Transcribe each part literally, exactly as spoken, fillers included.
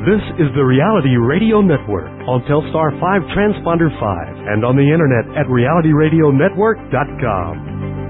This is the Reality Radio Network on Telstar five Transponder five and on the internet at reality radio network dot com.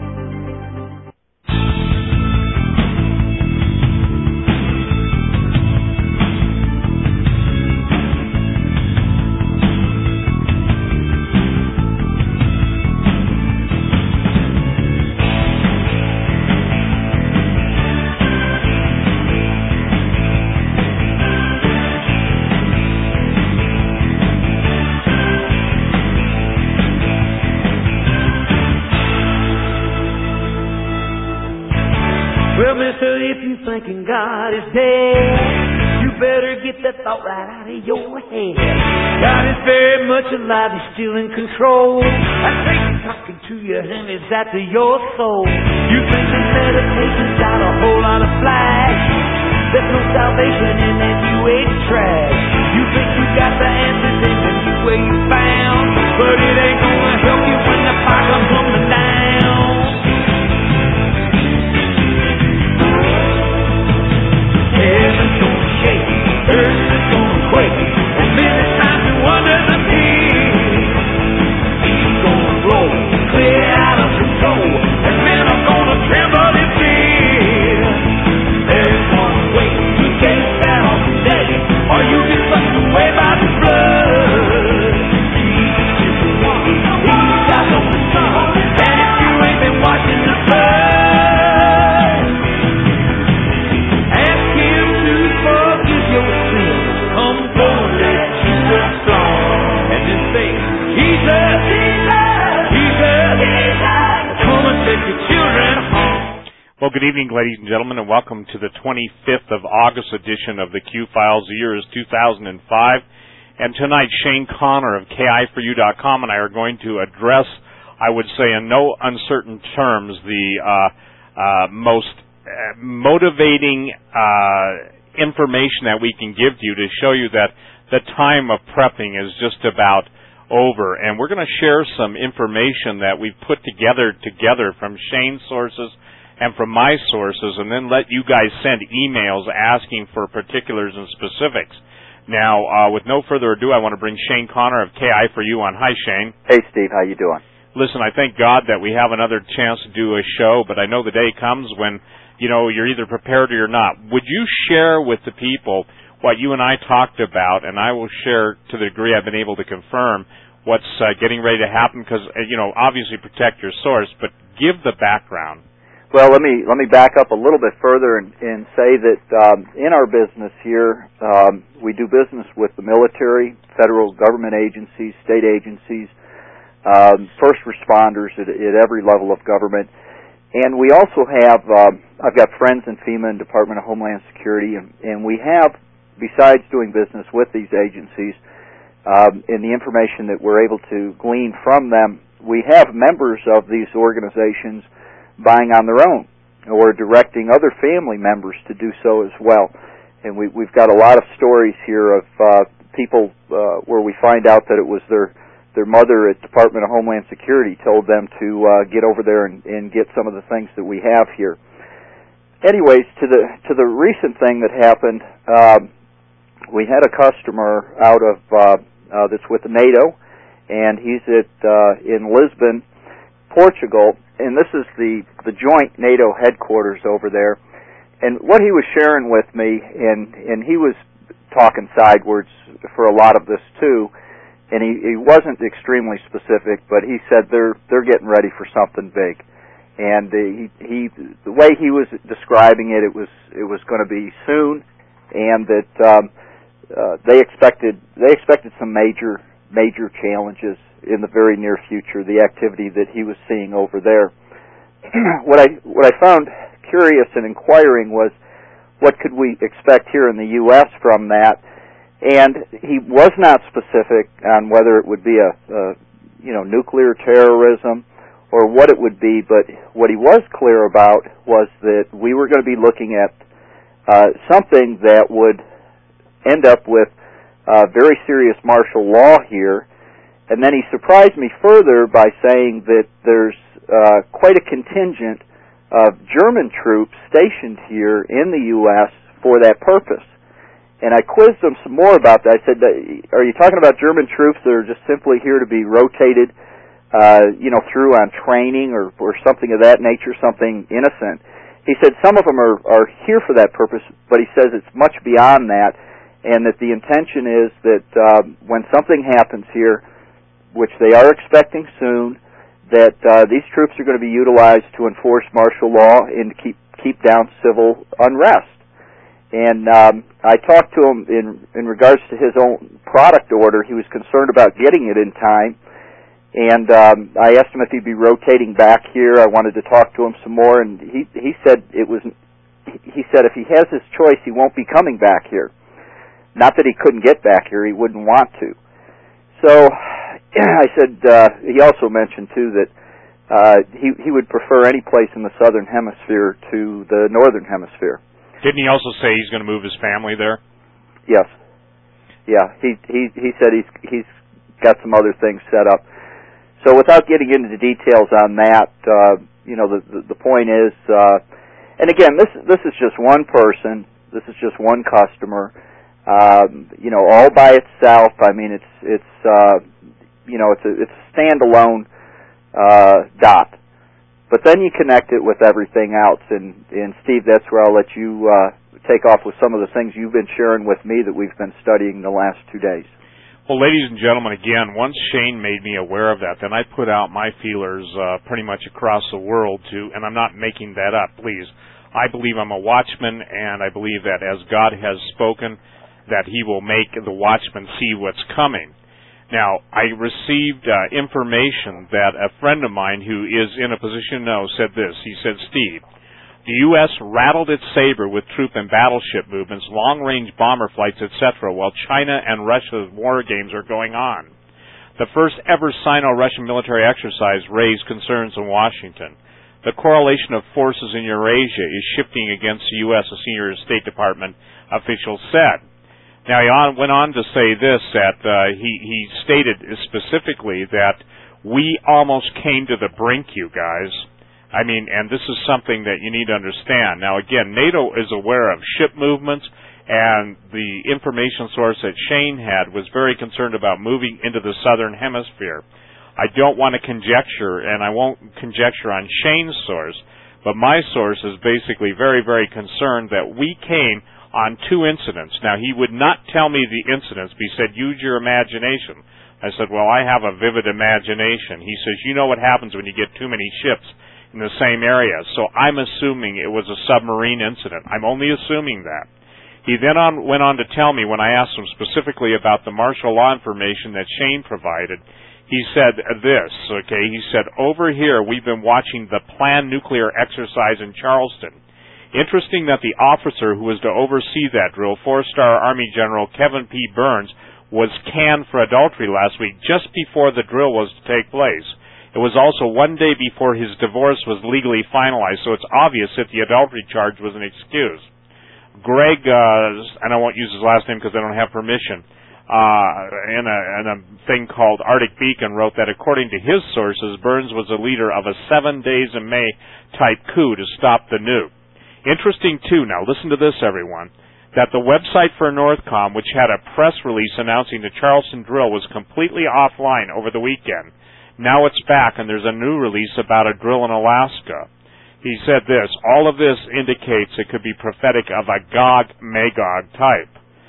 Thinking God is dead, you better get that thought right out of your head. God is very much alive, He's still in control. I think He's talking to you and He's after your soul. You think this meditation's got a whole lot of flash? There's no salvation in that new age trash. You think you got the answers in the new way you found, but it ain't gonna help you when the fire comes tumbling down. Heaven's gonna shake, earth is gonna quake, and then it's time to wonder the peace. He's gonna blow, clear out of control, and men are gonna tremble in fear. There's one way to get down today, or you get swept away by the flood. Jesus is the one, He's got no control, and if you ain't been watching the flood, well, good evening, ladies and gentlemen, and welcome to the twenty-fifth of August edition of the Q-Files. The year is two thousand five, and tonight Shane Connor of K I for you dot com and I are going to address, I would say in no uncertain terms, the uh, uh, most uh, motivating uh, information that we can give to you to show you that the time of prepping is just about over. And we're going to share some information that we've put together together from Shane's sources and from my sources, and then let you guys send emails asking for particulars and specifics. Now, uh, with no further ado, I want to bring Shane Connor of K I for you on. Hi, Shane. Hey, Steve. How you doing? Listen, I thank God that we have another chance to do a show, but I know the day comes when, you know, you're either prepared or you're not. Would you share with the people what you and I talked about, and I will share to the degree I've been able to confirm what's uh, getting ready to happen, because, uh, you know, obviously protect your source, but give the background. Well, let me let me back up a little bit further and, and say that um, in our business here, um, we do business with the military, federal government agencies, state agencies, um, first responders at, at every level of government, and we also have, um, I've got friends in FEMA and Department of Homeland Security, and, and we have, besides doing business with these agencies, um, and the information that we're able to glean from them, we have members of these organizations buying on their own or directing other family members to do so as well. And we, we've got a lot of stories here of uh, people uh, where we find out that it was their their mother at Department of Homeland Security told them to uh, get over there and, and get some of the things that we have here. Anyways, to the to the recent thing that happened, uh, we had a customer out of uh, uh, that's with NATO, and he's at uh, in Lisbon, Portugal. And this is the, the joint NATO headquarters over there. And what he was sharing with me, and, and he was talking sideways for a lot of this too, and he, he wasn't extremely specific, but he said they're they're getting ready for something big. And uh, he he the way he was describing it, it was it was going to be soon, and that um, uh, they expected they expected some major major challenges in the very near future, the activity that he was seeing over there. what I what I found curious and inquiring was, what could we expect here in the U S from that? And he was not specific on whether it would be a, a you know nuclear terrorism or what it would be, but what he was clear about was that we were going to be looking at uh, something that would end up with uh, very serious martial law here. And then he surprised me further by saying that there's uh, quite a contingent of German troops stationed here in the U S for that purpose. And I quizzed them some more about that. I said, are you talking about German troops that are just simply here to be rotated, uh, you know, through on training or, or something of that nature, something innocent? He said some of them are, are here for that purpose, but he says it's much beyond that, and that the intention is that uh, when something happens here, which they are expecting soon, that uh, these troops are going to be utilized to enforce martial law and to keep, keep down civil unrest. And um, I talked to him in in regards to his own product order. He was concerned about getting it in time, and um, I asked him if he'd be rotating back here. I wanted to talk to him some more, and he he said it was. He said if he has his choice, he won't be coming back here. Not that he couldn't get back here; he wouldn't want to. So I said uh, he also mentioned too that uh, he he would prefer any place in the southern hemisphere to the northern hemisphere. Didn't he also say he's going to move his family there? Yes. Yeah, he he he said he's he's got some other things set up. So without getting into the details on that, uh, you know, the, the the point is, uh, and again, this this is just one person. This is just one customer. Um, you know, all by itself. I mean, it's it's uh, you know, it's a it's a standalone uh, dot. But then you connect it with everything else, and, and Steve, that's where I'll let you uh, take off with some of the things you've been sharing with me that we've been studying the last two days. Well, ladies and gentlemen, again, once Shane made me aware of that, then I put out my feelers uh, pretty much across the world to, and I'm not making that up, please. I believe I'm a watchman, and I believe that as God has spoken, that He will make the watchman see what's coming. Now, I received uh, information that a friend of mine who is in a position to know said this. He said, Steve, the U S rattled its saber with troop and battleship movements, long-range bomber flights, et cetera, while China and Russia's war games are going on. The first ever Sino-Russian military exercise raised concerns in Washington. The correlation of forces in Eurasia is shifting against the U S, a senior State Department official said. Now, he on, went on to say this, that uh, he, he stated specifically that we almost came to the brink, you guys. I mean, and this is something that you need to understand. Now, again, NATO is aware of ship movements, and the information source that Shane had was very concerned about moving into the southern hemisphere. I don't want to conjecture, and I won't conjecture on Shane's source, but my source is basically very, very concerned that we came on two incidents. Now, he would not tell me the incidents, but he said, use your imagination. I said, well, I have a vivid imagination. He says, you know what happens when you get too many ships in the same area. So I'm assuming it was a submarine incident. I'm only assuming that. He then on, went on to tell me, when I asked him specifically about the martial law information that Shane provided, he said this, okay, he said, over here we've been watching the planned nuclear exercise in Charleston. Interesting that the officer who was to oversee that drill, four-star Army General Kevin P. Burns, was canned for adultery last week just before the drill was to take place. It was also one day before his divorce was legally finalized, so it's obvious that the adultery charge was an excuse. Greg, uh, and I won't use his last name because I don't have permission, uh, in, a, in a thing called Arctic Beacon wrote that according to his sources, Burns was a leader of a seven days in May type coup to stop the nuke. Interesting, too, now listen to this, everyone, that the website for NORTHCOM, which had a press release announcing the Charleston drill, was completely offline over the weekend. Now it's back, and there's a new release about a drill in Alaska. He said this, all of this indicates it could be prophetic of a Gog-Magog type.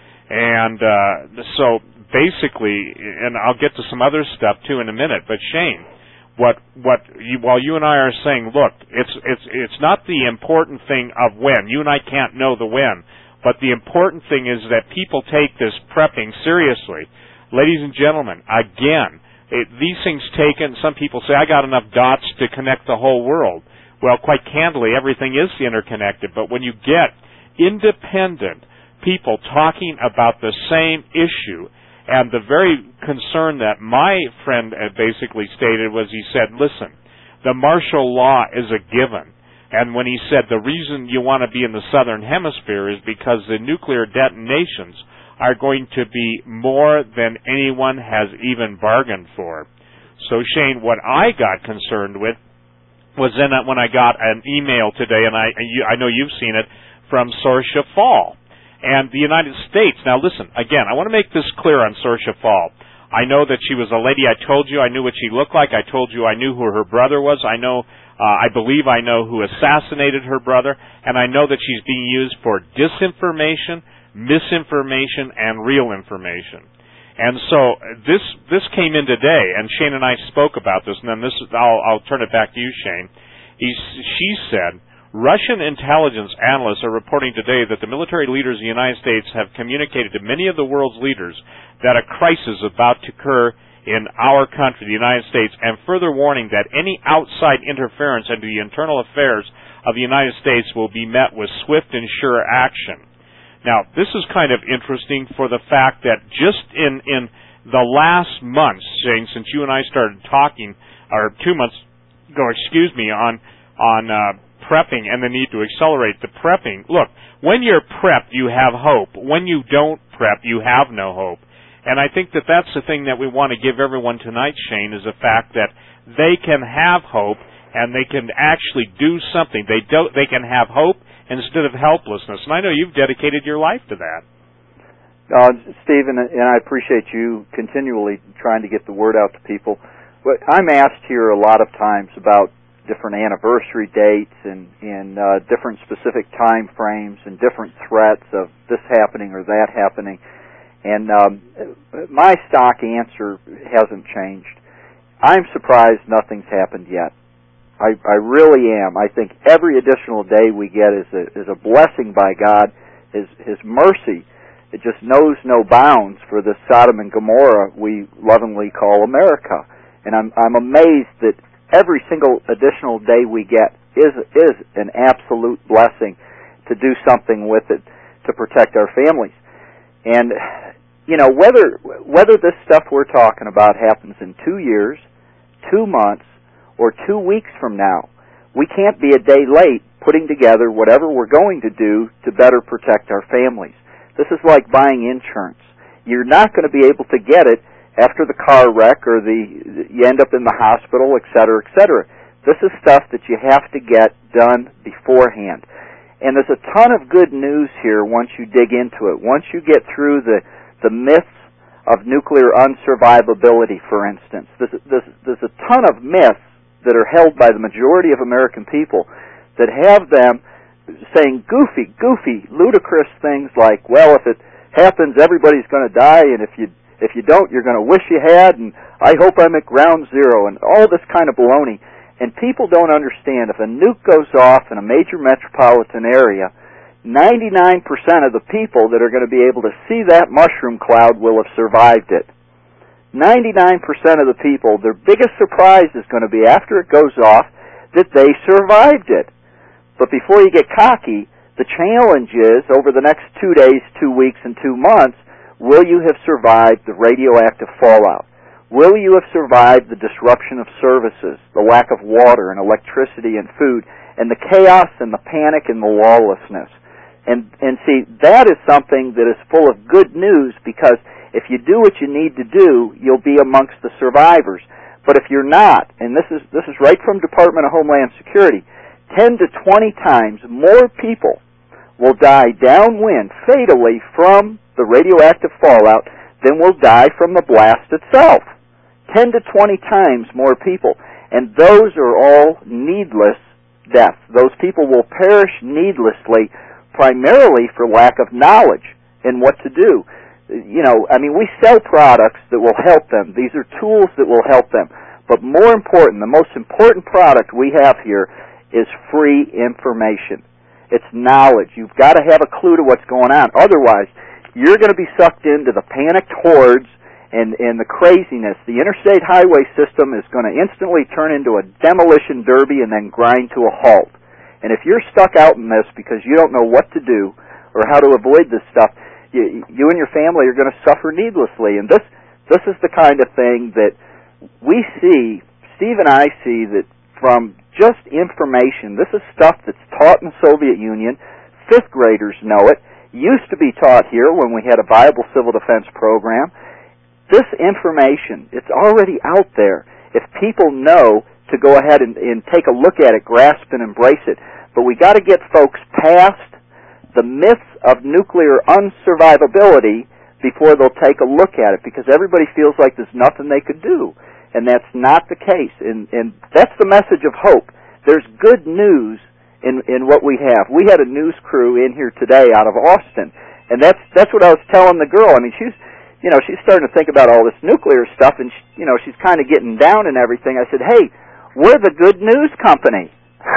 And uh, so basically, and I'll get to some other stuff, too, in a minute, but Shane, What what you, while you and I are saying, look, it's it's it's not the important thing of when. You and I can't know the when, but the important thing is that people take this prepping seriously. Ladies and gentlemen, again, it, these things taken. Some people say I got enough dots to connect the whole world. Well, quite candidly, everything is interconnected. But when you get independent people talking about the same issue. And the very concern that my friend basically stated was he said, listen, the martial law is a given. And when he said the reason you want to be in the southern hemisphere is because the nuclear detonations are going to be more than anyone has even bargained for. So, Shane, what I got concerned with was then when I got an email today, and I, I know you've seen it, from Sorsha Fall. And the United States, now listen, again, I want to make this clear on Saoirse Fall. I know that she was a lady. I told you I knew what she looked like. I told you I knew who her brother was. I know, uh, I believe I know who assassinated her brother. And I know that she's being used for disinformation, misinformation, and real information. And so this this came in today, and Shane and I spoke about this. And then this, I'll, I'll turn it back to you, Shane. He's, she said, Russian intelligence analysts are reporting today that the military leaders of the United States have communicated to many of the world's leaders that a crisis is about to occur in our country, the United States, and further warning that any outside interference into the internal affairs of the United States will be met with swift and sure action. Now, this is kind of interesting for the fact that just in, in the last months, Shane, since you and I started talking, or two months ago, excuse me, on, on, uh, prepping and the need to accelerate the prepping. Look, when you're prepped, you have hope. When you don't prep, you have no hope. And I think that that's the thing that we want to give everyone tonight, Shane, is the fact that they can have hope and they can actually do something. They don't. They can have hope instead of helplessness. And I know you've dedicated your life to that. Uh, Stephen, and I appreciate you continually trying to get the word out to people. But I'm asked here a lot of times about different anniversary dates and, and uh, different specific time frames and different threats of this happening or that happening. And um, my stock answer hasn't changed. I'm surprised nothing's happened yet. I, I really am. I think every additional day we get is a, is a blessing by God. His, His mercy, it just knows no bounds for this Sodom and Gomorrah we lovingly call America. And I'm, I'm amazed that every single additional day we get is is an absolute blessing to do something with it to protect our families. And, you know, whether whether this stuff we're talking about happens in two years, two months, or two weeks from now, we can't be a day late putting together whatever we're going to do to better protect our families. This is like buying insurance. You're not going to be able to get it after the car wreck or the you end up in the hospital, et cetera, et cetera. This is stuff that you have to get done beforehand. And there's a ton of good news here once you dig into it. Once you get through the, the myths of nuclear unsurvivability, for instance. There's, there's, there's a ton of myths that are held by the majority of American people that have them saying goofy, goofy, ludicrous things like, well, if it happens, everybody's going to die, and if you If you don't, you're going to wish you had, and I hope I'm at ground zero, and all this kind of baloney. And people don't understand, if a nuke goes off in a major metropolitan area, ninety-nine percent of the people that are going to be able to see that mushroom cloud will have survived it. ninety-nine percent of the people, their biggest surprise is going to be after it goes off that they survived it. But before you get cocky, the challenge is, over the next two days, two weeks, and two months, will you have survived the radioactive fallout? Will you have survived the disruption of services, the lack of water and electricity and food, and the chaos and the panic and the lawlessness? And, and see, that is something that is full of good news, because if you do what you need to do, you'll be amongst the survivors. But if you're not, and this is, this is right from Department of Homeland Security, ten to twenty times more people will die downwind fatally from the radioactive fallout than will die from the blast itself. ten to twenty times more people. And those are all needless deaths. Those people will perish needlessly, primarily for lack of knowledge in what to do. You know, I mean, we sell products that will help them. These are tools that will help them. But more important, the most important product we have here is free information. It's knowledge. You've got to have a clue to what's going on. Otherwise, you're going to be sucked into the panicked hordes and, and the craziness. The interstate highway system is going to instantly turn into a demolition derby and then grind to a halt. And if you're stuck out in this because you don't know what to do or how to avoid this stuff, you, you and your family are going to suffer needlessly. And this, this is the kind of thing that we see, Steve and I see, that from just information, this is stuff that's taught in the Soviet Union. Fifth graders know it. Used to be taught here when we had a viable civil defense program. This information, it's already out there. If people know to go ahead and, and take a look at it, grasp and embrace it. But we got to get folks past the myths of nuclear unsurvivability before they'll take a look at it, because everybody feels like there's nothing they could do. And that's not the case. And, and that's the message of hope. There's good news in, in what we have. We had a news crew in here today out of Austin, and that's that's what I was telling the girl. I mean, she's, you know, she's starting to think about all this nuclear stuff, and, she, you know, she's kind of getting down and everything. I said, hey, we're the good news company.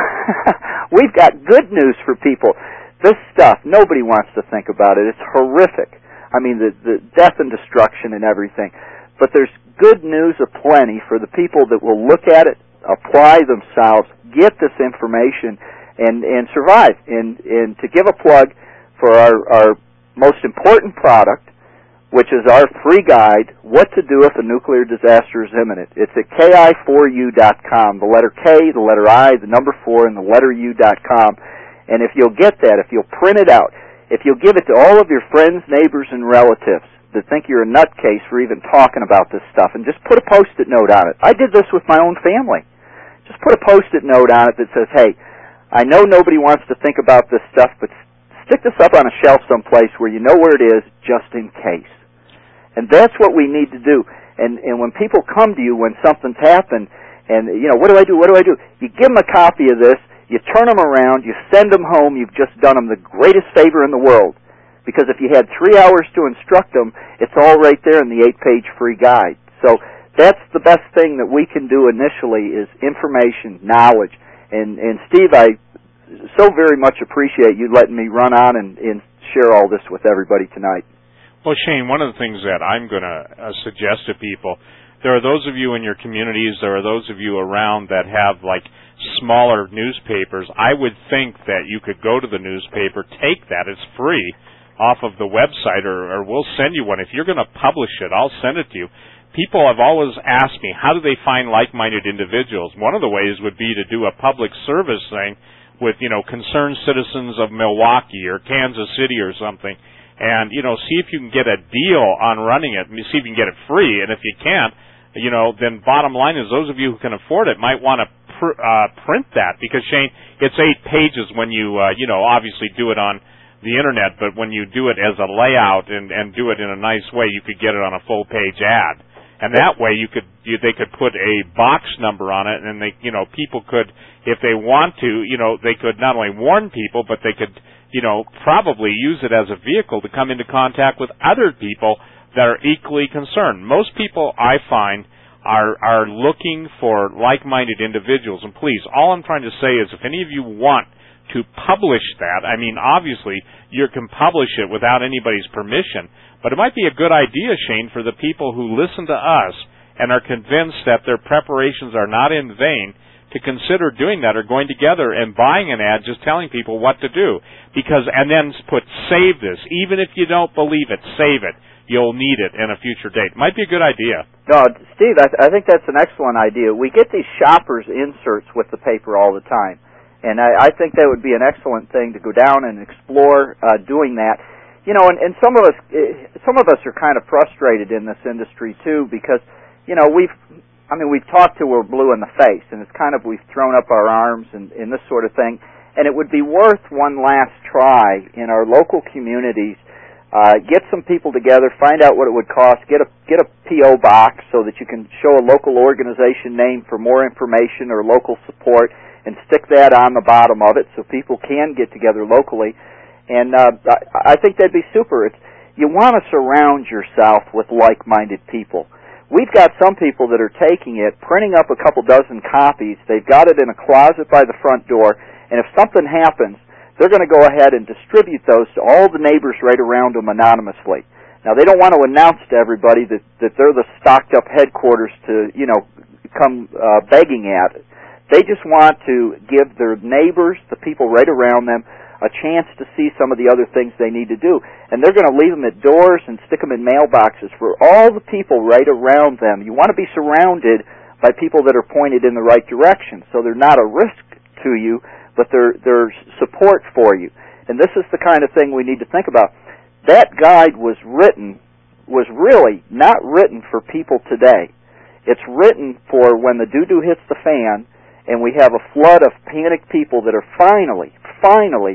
We've got good news for people. This stuff, nobody wants to think about it. It's horrific. I mean, the, the death and destruction and everything. But there's good news aplenty for the people that will look at it, apply themselves, get this information, and, and survive. And, and to give a plug for our, our most important product, which is our free guide, What to Do If a Nuclear Disaster is Imminent. It's at K I four U dot com, the letter K, the letter I, the number four, and the letter U dot com. And if you'll get that, if you'll print it out, if you'll give it to all of your friends, neighbors, and relatives that think you're a nutcase for even talking about this stuff, and just put a Post-it note on it. I did this with my own family. Just put a Post-it note on it that says, hey, I know nobody wants to think about this stuff, but stick this up on a shelf someplace where you know where it is, just in case. And that's what we need to do. And and when people come to you when something's happened, and, you know, what do I do, what do I do? You give them a copy of this, you turn them around, you send them home, you've just done them the greatest favor in the world. Because if you had three hours to instruct them, it's all right there in the eight-page free guide. So that's the best thing that we can do initially is information, knowledge. And, and Steve, I so very much appreciate you letting me run on and, and share all this with everybody tonight. Well, Shane, one of the things that I'm going to uh, suggest to people, there are those of you in your communities, there are those of you around that have, like, smaller newspapers. I would think that you could go to the newspaper, take that, it's free, off of the website, or, or we'll send you one. If you're going to publish it, I'll send it to you. People have always asked me, how do they find like-minded individuals? One of the ways would be to do a public service thing with, you know, concerned citizens of Milwaukee or Kansas City or something, and, you know, see if you can get a deal on running it, see if you can get it free, and if you can't, you know, then bottom line is those of you who can afford it might want to pr- uh, print that, because, Shane, it's eight pages when you, uh, you know, obviously do it on the Internet, but when you do it as a layout and, and do it in a nice way, you could get it on a full-page ad. And that way you could, you, they could put a box number on it, and they, you know, people could, if they want to, you know, they could not only warn people, but they could, you know, probably use it as a vehicle to come into contact with other people that are equally concerned. Most people, I find, are are looking for like-minded individuals. And please, all I'm trying to say is if any of you want to publish that, I mean, obviously, you can publish it without anybody's permission, but it might be a good idea, Shane, for the people who listen to us and are convinced that their preparations are not in vain to consider doing that, or going together and buying an ad just telling people what to do. Because, and then put, save this. Even if you don't believe it, save it. You'll need it in a future date. Might be a good idea. No, Steve, I, th- I think that's an excellent idea. We get these shoppers' inserts with the paper all the time. And I, I think that would be an excellent thing to go down and explore uh, doing that. You know, and, and some of us, some of us are kind of frustrated in this industry, too, because, you know, we've, I mean, we've talked till we're blue in the face, and it's kind of, we've thrown up our arms and, and this sort of thing. And it would be worth one last try in our local communities, uh, get some people together, find out what it would cost, get a, get a P O box so that you can show a local organization name for more information or local support, and stick that on the bottom of it so people can get together locally. And uh, I, I think that'd be super. It's, you want to surround yourself with like-minded people. We've got some people that are taking it, printing up a couple dozen copies. They've got it in a closet by the front door, and if something happens, they're going to go ahead and distribute those to all the neighbors right around them anonymously. Now, they don't want to announce to everybody that, that they're the stocked-up headquarters to, you know, come uh, begging at it. They just want to give their neighbors, the people right around them, a chance to see some of the other things they need to do. And they're going to leave them at doors and stick them in mailboxes for all the people right around them. You want to be surrounded by people that are pointed in the right direction, so they're not a risk to you, but they're, they're support for you. And this is the kind of thing we need to think about. That guide was written, was really not written for people today. It's written for when the doo-doo hits the fan and we have a flood of panicked people that are finally, finally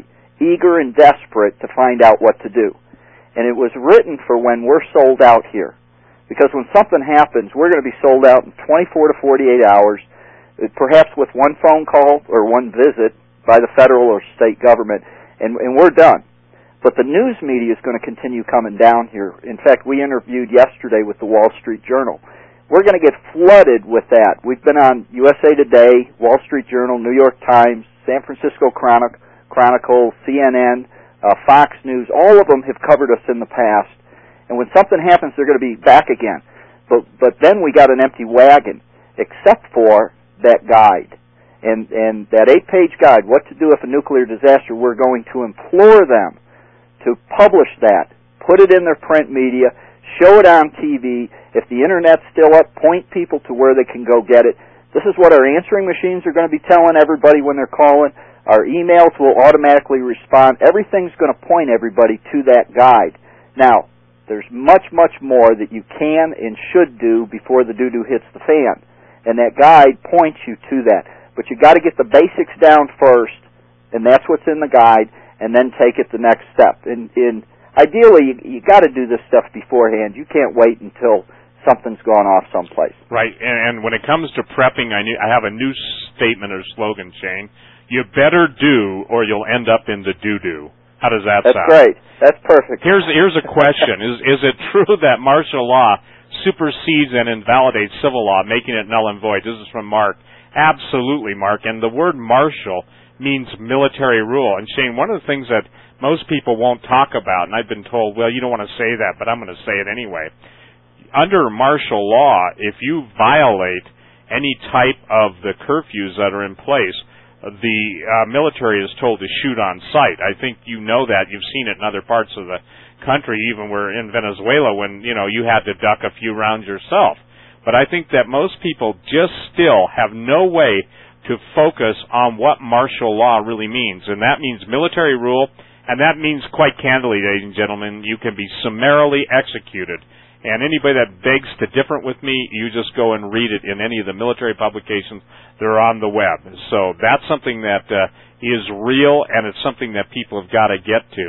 eager and desperate to find out what to do. And it was written for when we're sold out here. Because when something happens, we're going to be sold out in twenty-four to forty-eight hours, perhaps with one phone call or one visit by the federal or state government, and, and we're done. But the news media is going to continue coming down here. In fact, we interviewed yesterday with the Wall Street Journal. We're going to get flooded with that. We've been on U S A Today, Wall Street Journal, New York Times, San Francisco Chronicle, Chronicle, C N N, uh, Fox News. All of them have covered us in the past. And when something happens, they're going to be back again. But but then we got an empty wagon, except for that guide. And, and that eight-page guide, What to Do If a Nuclear Disaster, we're going to implore them to publish that, put it in their print media, show it on T V. If the Internet's still up, point people to where they can go get it. This is what our answering machines are going to be telling everybody when they're calling. Our emails will automatically respond. Everything's going to point everybody to that guide. Now, there's much, much more that you can and should do before the doo-doo hits the fan. And that guide points you to that. But you got to get the basics down first, and that's what's in the guide, and then take it the next step. And, and ideally, you, you got to do this stuff beforehand. You can't wait until something's gone off someplace. Right, and, and when it comes to prepping, I, knew, I have a new statement or slogan, Shane. You better do, or you'll end up in the doo-doo. How does that That's sound? That's great. That's perfect. Here's here's a question: Is is it true that martial law supersedes and invalidates civil law, making it null and void? This is from Mark. Absolutely, Mark. And the word martial means military rule. And Shane, one of the things that most people won't talk about, and I've been told, well, you don't want to say that, but I'm going to say it anyway. Under martial law, if you violate any type of the curfews that are in place, the uh, military is told to shoot on sight. I think you know that. You've seen it in other parts of the country, even where in Venezuela when, you know, you had to duck a few rounds yourself. But I think that most people just still have no way to focus on what martial law really means. And that means military rule, and that means, quite candidly, ladies and gentlemen, you can be summarily executed. And anybody that begs to differ with me, you just go and read it in any of the military publications that are on the web. So that's something that uh, is real, and it's something that people have got to get to.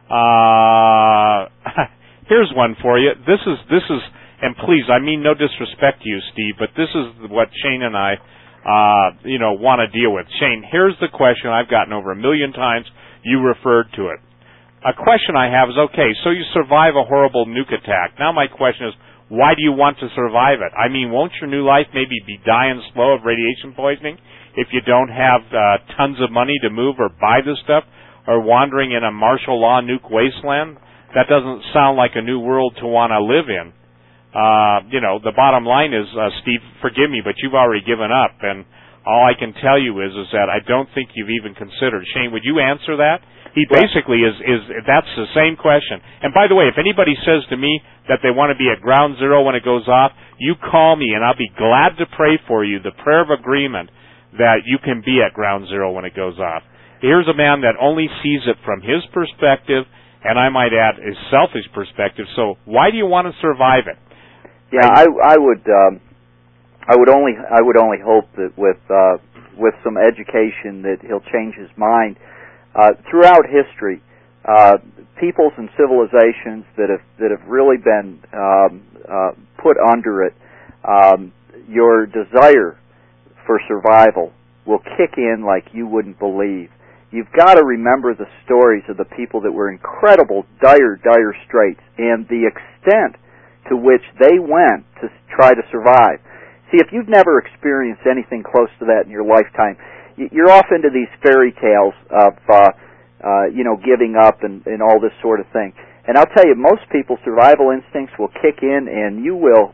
Uh, here's one for you. This is this is, and please, I mean no disrespect to you, Steve, but this is what Shane and I, uh, you know, want to deal with. Shane, here's the question I've gotten over a million times. You referred to it. A question I have is, okay, so you survive a horrible nuke attack. Now my question is, why do you want to survive it? I mean, won't your new life maybe be dying slow of radiation poisoning if you don't have uh, tons of money to move or buy this stuff, or wandering in a martial law nuke wasteland? That doesn't sound like a new world to want to live in. Uh, you know, the bottom line is, uh, Steve, forgive me, but you've already given up, and all I can tell you is, is that I don't think you've even considered. Shane, would you answer that? He basically is, is, that's the same question. And by the way, if anybody says to me that they want to be at ground zero when it goes off, you call me and I'll be glad to pray for you, the prayer of agreement, that you can be at ground zero when it goes off. Here's a man that only sees it from his perspective, and I might add, his selfish perspective. So why do you want to survive it? Yeah, I, I would, um, I would only, I would only hope that with, uh, with some education that he'll change his mind. Uh, throughout history, uh, peoples and civilizations that have that have really been um, uh, put under it, um, your desire for survival will kick in like you wouldn't believe. You've got to remember the stories of the people that were incredible, dire, dire straits, and the extent to which they went to try to survive. See, if you've never experienced anything close to that in your lifetime, you're off into these fairy tales of, uh, uh, you know, giving up and, and all this sort of thing. And I'll tell you, most people's survival instincts will kick in, and you will,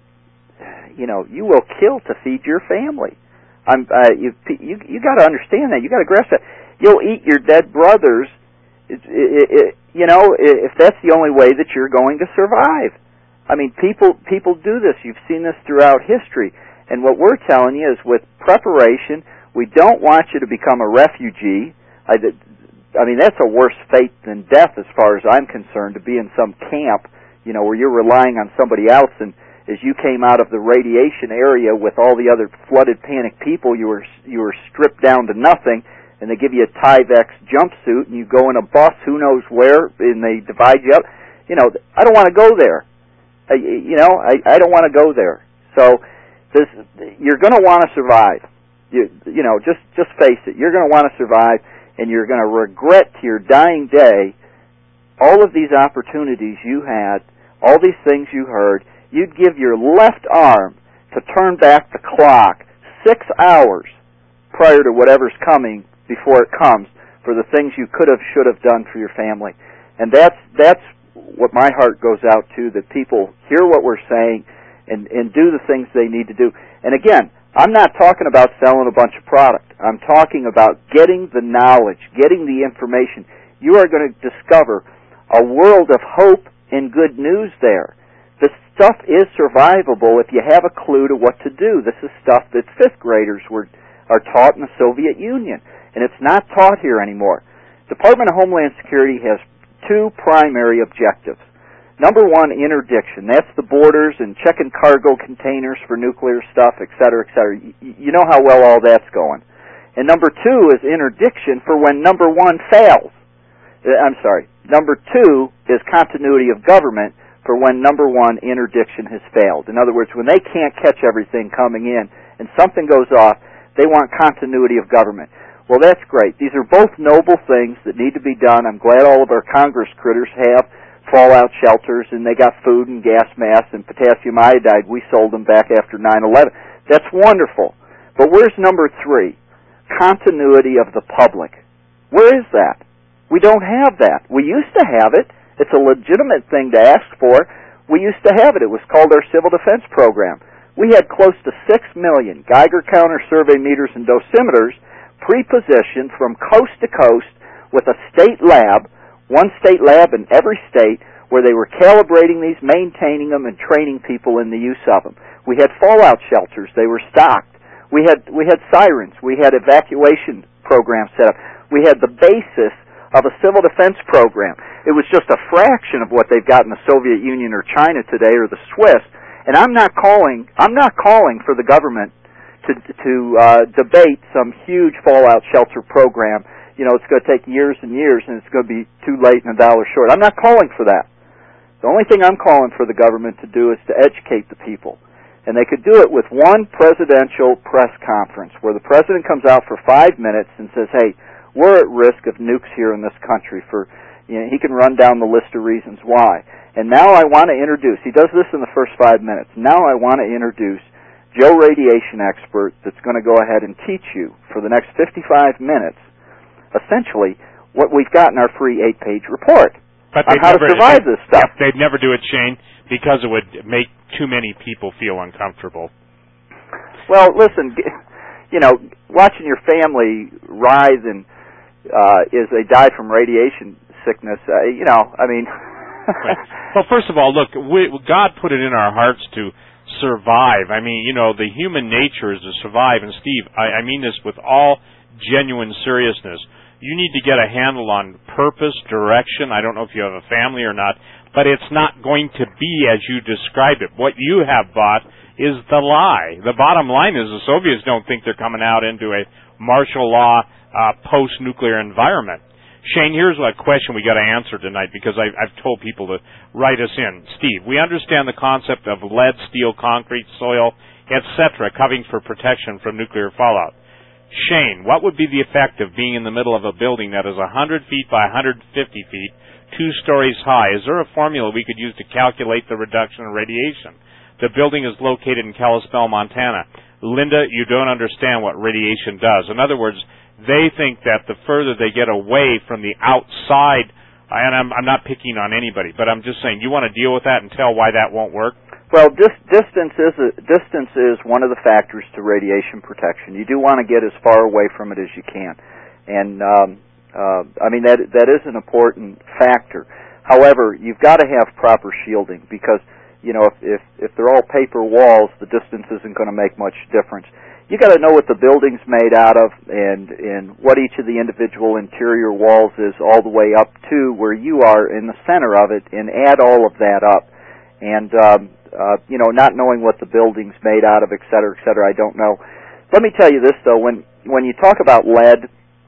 you know, you will kill to feed your family. I'm, uh, you, you, you got to understand that. You got to grasp that. You'll eat your dead brothers, it, it, it, you know, if that's the only way that you're going to survive. I mean, people, people do this. You've seen this throughout history. And what we're telling you is, with preparation, we don't want you to become a refugee. I, I mean, that's a worse fate than death as far as I'm concerned, to be in some camp, you know, where you're relying on somebody else, and as you came out of the radiation area with all the other flooded, panicked people, you were you were stripped down to nothing, and they give you a Tyvek jumpsuit, and you go in a bus who knows where, and they divide you up. You know, I don't want to go there. I, you know, I, I don't want to go there. So this, you're going to want to survive. You, you know, just, just face it. You're going to want to survive, and you're going to regret to your dying day all of these opportunities you had, all these things you heard. You'd give your left arm to turn back the clock six hours prior to whatever's coming before it comes for the things you could have, should have done for your family. And that's that's what my heart goes out to, that people hear what we're saying and, and do the things they need to do. And again, I'm not talking about selling a bunch of product. I'm talking about getting the knowledge, getting the information. You are going to discover a world of hope and good news there. This stuff is survivable if you have a clue to what to do. This is stuff that fifth graders were are taught in the Soviet Union, and it's not taught here anymore. Department of Homeland Security has two primary objectives. Number one, interdiction. That's the borders and checking cargo containers for nuclear stuff, et cetera, et cetera. You know how well all that's going. And number two is interdiction for when number one fails. I'm sorry. Number two is continuity of government for when number one, interdiction, has failed. In other words, when they can't catch everything coming in and something goes off, they want continuity of government. Well, that's great. These are both noble things that need to be done. I'm glad all of our Congress critters have fallout shelters, and they got food and gas masks and potassium iodide. We sold them back after nine eleven. That's wonderful. But where's number three? Continuity of the public. Where is that? We don't have that. We used to have it. It's a legitimate thing to ask for. We used to have it. It was called our Civil Defense Program. We had close to six million Geiger counter, survey meters, and dosimeters pre-positioned from coast to coast with a state lab, one state lab in every state, where they were calibrating these, maintaining them, and training people in the use of them. We had fallout shelters. They were stocked. We had we had sirens. We had evacuation programs set up. We had the basis of a civil defense program. It was just a fraction of what they've got in the Soviet Union or China today or the Swiss. And I'm not calling I'm not calling for the government to to uh, debate some huge fallout shelter program. You know, it's going to take years and years, and it's going to be too late and a dollar short. I'm not calling for that. The only thing I'm calling for the government to do is to educate the people. And they could do it with one presidential press conference where the president comes out for five minutes and says, hey, we're at risk of nukes here in this country. For, you know, he can run down the list of reasons why. And now I want to introduce, he does this in the first five minutes, now I want to introduce Joe, radiation expert, that's going to go ahead and teach you for the next fifty-five minutes, essentially, what we've got in our free eight-page report but on how never, to survive they, this stuff. Yep, they'd never do it, Shane, because it would make too many people feel uncomfortable. Well, listen, you know, watching your family writhe and uh, as they die from radiation sickness, uh, you know, I mean... Right. Well, first of all, look, we, God put it in our hearts to survive. I mean, you know, the human nature is to survive. And, Steve, I, I mean this with all genuine seriousness. You need to get a handle on purpose, direction. I don't know if you have a family or not, but it's not going to be as you described it. What you have bought is the lie. The bottom line is the Soviets don't think they're coming out into a martial law uh, post-nuclear environment. Shane, here's a question we got to answer tonight, because I've, I've told people to write us in. Steve, we understand the concept of lead, steel, concrete, soil, et cetera, covering for protection from nuclear fallout. Shane, what would be the effect of being in the middle of a building that is one hundred feet by one hundred fifty feet, two stories high? Is there a formula we could use to calculate the reduction in radiation? The building is located in Kalispell, Montana. Linda, you don't understand what radiation does. In other words, they think that the further they get away from the outside, and I'm, I'm not picking on anybody, but I'm just saying, you want to deal with that and tell why that won't work? Well, dis- distance is a, distance is one of the factors to radiation protection. You do want to get as far away from it as you can, and um, uh, I mean that that is an important factor. However, you've got to have proper shielding, because you know if if, if they're all paper walls, the distance isn't going to make much difference. You got to know what the building's made out of, and and what each of the individual interior walls is, all the way up to where you are in the center of it, and add all of that up. And um, uh, you know, not knowing what the building's made out of, et cetera, et cetera, I don't know. Let me tell you this though: when when you talk about lead,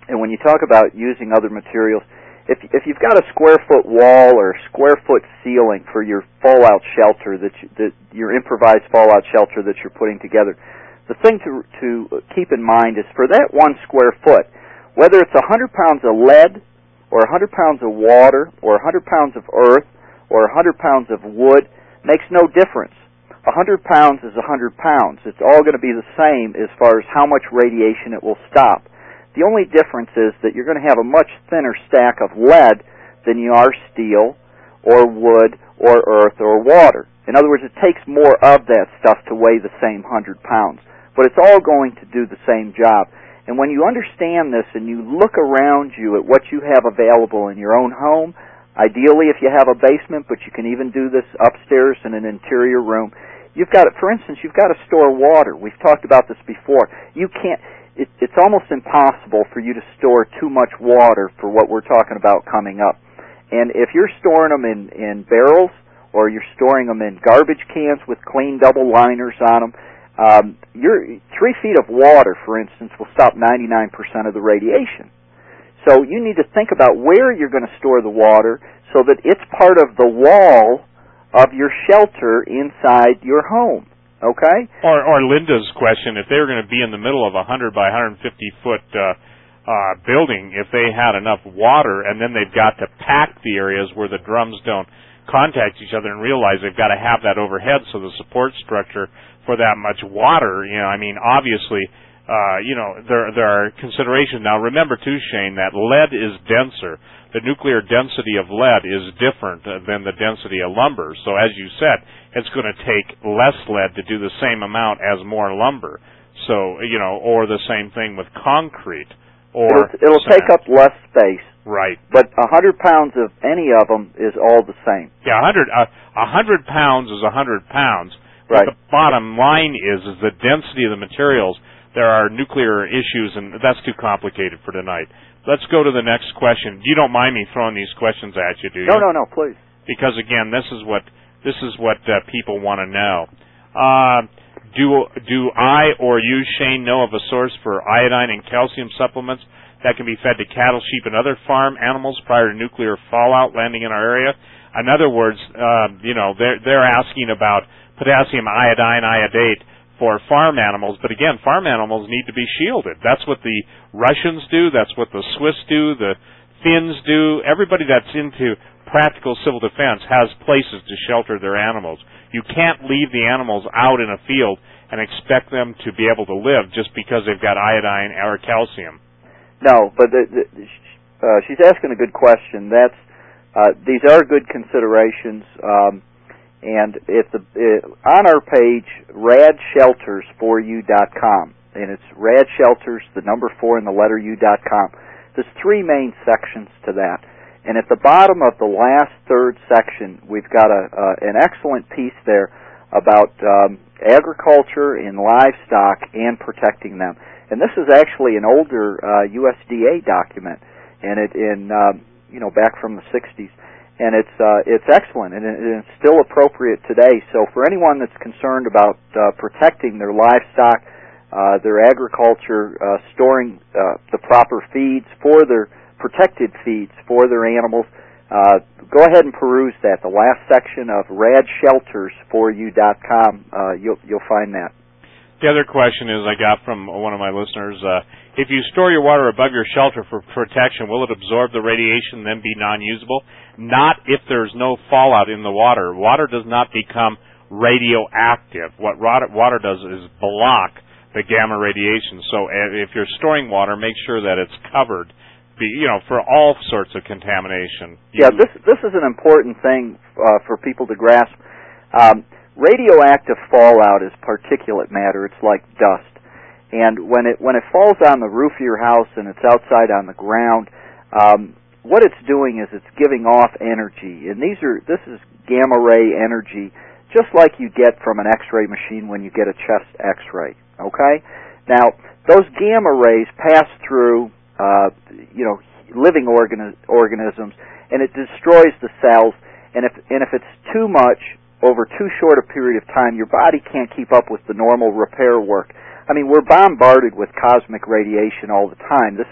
And when you talk about using other materials, if if you've got a square foot wall or a square foot ceiling for your fallout shelter, that, you, that your improvised fallout shelter that you're putting together, the thing to to keep in mind is for that one square foot, whether it's one hundred pounds of lead or one hundred pounds of water or one hundred pounds of earth or one hundred pounds of wood, makes no difference. one hundred pounds is one hundred pounds. It's all going to be the same as far as how much radiation it will stop. The only difference is that you're going to have a much thinner stack of lead than you are steel or wood or earth or water. In other words, it takes more of that stuff to weigh the same one hundred pounds. But it's all going to do the same job. And when you understand this and you look around you at what you have available in your own home, ideally if you have a basement, but you can even do this upstairs in an interior room, you've got, for instance, you've got to store water. We've talked about this before. You can't. It, it's almost impossible for you to store too much water for what we're talking about coming up. And if you're storing them in, in barrels or you're storing them in garbage cans with clean double liners on them, um, your three feet of water, for instance, will stop ninety-nine percent of the radiation. So you need to think about where you're going to store the water so that it's part of the wall of your shelter inside your home. Okay? Or, or Linda's question, if they were going to be in the middle of a one hundred by one hundred fifty foot uh, uh, building, if they had enough water, and then they've got to pack the areas where the drums don't contact each other and realize they've got to have that overhead so the support structure for that much water, you know, I mean, obviously, uh, you know, there, there are considerations. Now, remember, too, Shane, that lead is denser. The nuclear density of lead is different than the density of lumber. So as you said, it's going to take less lead to do the same amount as more lumber. So, you know, or the same thing with concrete. Or It'll, it'll take up less space. Right. But one hundred pounds of any of them is all the same. Yeah, one hundred, uh, one hundred pounds is one hundred pounds. Right. But the bottom line is, is the density of the materials. There are nuclear issues, and that's too complicated for tonight. Let's go to the next question. You don't mind me throwing these questions at you, do you? No, no, no, please. Because again, this is what this is what uh, people want to know. Uh, do do I or you, Shane, know of a source for iodine and calcium supplements that can be fed to cattle, sheep, and other farm animals prior to nuclear fallout landing in our area? In other words, uh, you know, they're they're asking about potassium iodine, iodate for farm animals, but again, farm animals need to be shielded. That's what the Russians do, that's what the Swiss do, the Finns do. Everybody that's into practical civil defense has places to shelter their animals. You can't leave the animals out in a field and expect them to be able to live just because they've got iodine or calcium. No, but the, the, uh, she's asking a good question. That's uh, these are good considerations. Um, And if the uh, on our page, rad shelters for you dot com, and it's rad shelters, the number four and the letter u dot com. There's three main sections to that, and at the bottom of the last third section, we've got a uh, an excellent piece there about um, agriculture and livestock and protecting them. And this is actually an older uh, U S D A document, and it in um, you know back from the sixties. And it's uh, it's excellent, and it's still appropriate today. So for anyone that's concerned about uh, protecting their livestock, uh, their agriculture, uh, storing uh, the proper feeds for their protected feeds for their animals, uh, go ahead and peruse that. The last section of rad shelters for you dot com, uh, you'll you'll find that. The other question is I got from one of my listeners, uh, if you store your water above your shelter for protection, will it absorb the radiation and then be non-usable? Not if there's no fallout in the water. Water does not become radioactive. What water does is block the gamma radiation. So if you're storing water, make sure that it's covered, you know, for all sorts of contamination. Yeah, this this is an important thing uh, for people to grasp. Um, Radioactive fallout is particulate matter. It's like dust. And when it when it falls on the roof of your house and it's outside on the ground, um, what it's doing is it's giving off energy. And these are this is gamma ray energy, just like you get from an X-ray machine when you get a chest X-ray. Okay? Now, those gamma rays pass through, uh, you know, living organi- organisms, and it destroys the cells. And if and if it's too much over too short a period of time, your body can't keep up with the normal repair work. I mean, we're bombarded with cosmic radiation all the time. This is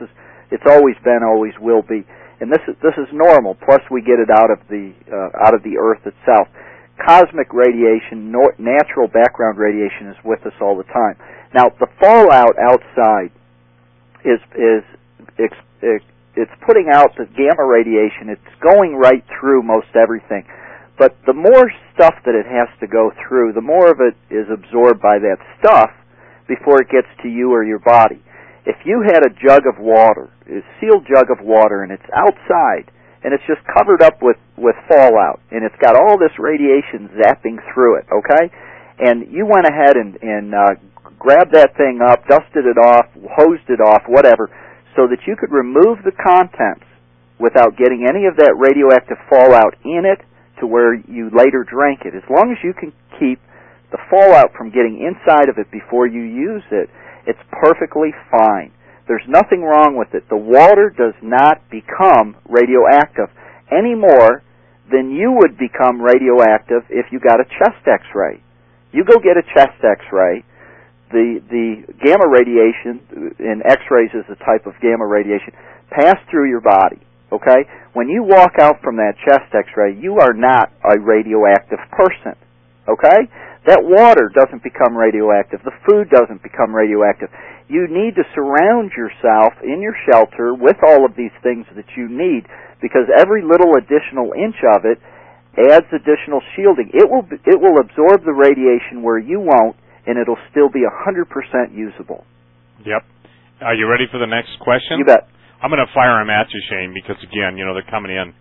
It's always been, always will be. And this is this is normal. Plus, we get it out of the uh, out of the Earth itself. Cosmic radiation, no, natural background radiation, is with us all the time. Now, the fallout outside is is it's, it's putting out the gamma radiation. It's going right through most everything. But the more stuff that it has to go through, the more of it is absorbed by that stuff before it gets to you or your body. If you had a jug of water, a sealed jug of water, and it's outside, and it's just covered up with, with fallout, and it's got all this radiation zapping through it, okay? And you went ahead and, and uh, grabbed that thing up, dusted it off, hosed it off, whatever, so that you could remove the contents without getting any of that radioactive fallout in it, to where you later drank it. As long as you can keep the fallout from getting inside of it before you use it, it's perfectly fine. There's nothing wrong with it. The water does not become radioactive any more than you would become radioactive if you got a chest x-ray. You go get a chest x-ray, the, the gamma radiation, in x-rays is a type of gamma radiation, pass through your body. Okay? When you walk out from that chest x-ray, you are not a radioactive person. Okay? That water doesn't become radioactive. The food doesn't become radioactive. You need to surround yourself in your shelter with all of these things that you need, because every little additional inch of it adds additional shielding. It will it will absorb the radiation where you won't, and it'll still be one hundred percent usable. Yep. Are you ready for the next question? You bet. I'm going to fire them at you, Shane, because, again, you know, they're coming in.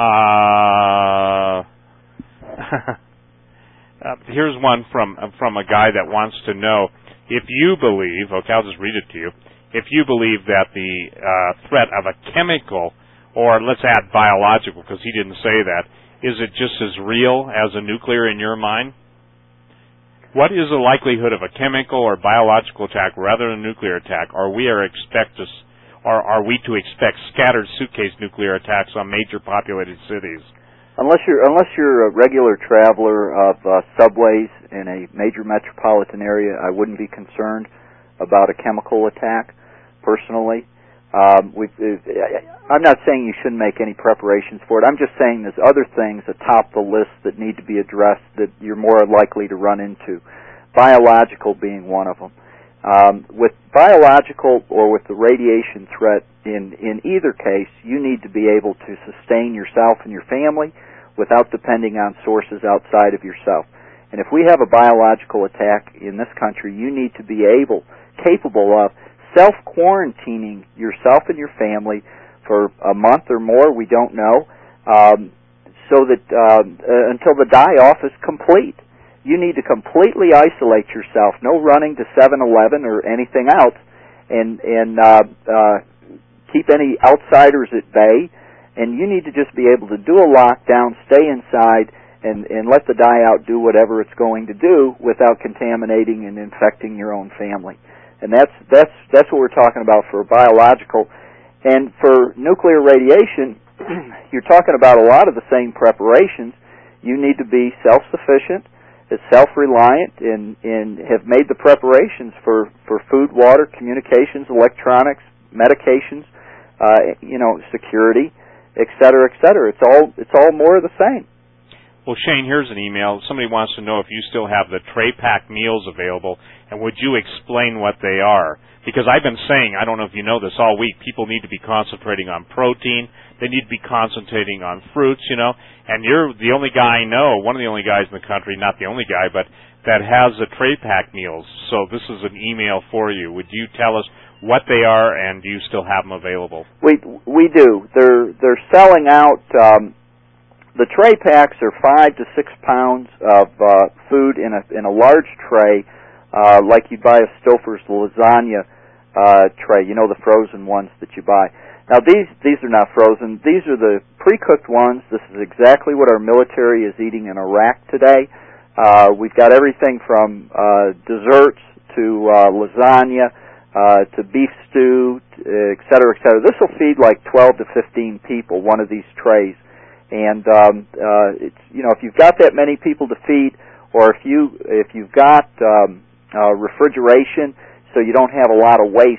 Uh, uh, here's one from from a guy that wants to know, if you believe, okay, I'll just read it to you, if you believe that the uh, threat of a chemical, or let's add biological, because he didn't say that, is it just as real as a nuclear in your mind? What is the likelihood of a chemical or biological attack rather than a nuclear attack, or we are expect to Or are we to expect scattered suitcase nuclear attacks on major populated cities? Unless you're unless you're a regular traveler of uh, subways in a major metropolitan area, I wouldn't be concerned about a chemical attack. Personally, um, we've, I'm not saying you shouldn't make any preparations for it. I'm just saying there's other things atop the list that need to be addressed that you're more likely to run into. Biological being one of them. Um, with biological or with the radiation threat, in, in either case, you need to be able to sustain yourself and your family without depending on sources outside of yourself. And if we have a biological attack in this country, you need to be able, capable of self-quarantining yourself and your family for a month or more, we don't know, um, so that uh, uh, until the die-off is complete. You need to completely isolate yourself. No running to seven eleven or anything else, and and uh, uh, keep any outsiders at bay. And you need to just be able to do a lockdown, stay inside, and and let the die out do whatever it's going to do without contaminating and infecting your own family. And that's that's that's what we're talking about for biological. And for nuclear radiation, you're talking about a lot of the same preparations. You need to be self-sufficient, is self-reliant, and, and have made the preparations for, for food, water, communications, electronics, medications, uh, you know, security, et cetera, et cetera. It's all it's all more of the same. Well, Shane, here's an email. Somebody wants to know if you still have the tray pack meals available, and would you explain what they are? Because I've been saying, I don't know if you know this all week, people need to be concentrating on protein. They need to be concentrating on fruits, you know. And you're the only guy I know, one of the only guys in the country, not the only guy, but that has the tray pack meals. So this is an email for you. Would you tell us what they are, and do you still have them available? We we do. They're they're selling out. Um, the tray packs are five to six pounds of uh, food in a in a large tray, uh, like you buy a Stouffer's lasagna uh, tray. You know, the frozen ones that you buy. Now, these these are not frozen. These are the pre-cooked ones. This is exactly what our military is eating in Iraq today. Uh, we've got everything from uh, desserts to uh, lasagna uh, to beef stew, et cetera, et cetera. This will feed like twelve to fifteen people, one of these trays. And um, uh, it's you know if you've got that many people to feed, or if you if you've got um, uh, refrigeration, so you don't have a lot of waste.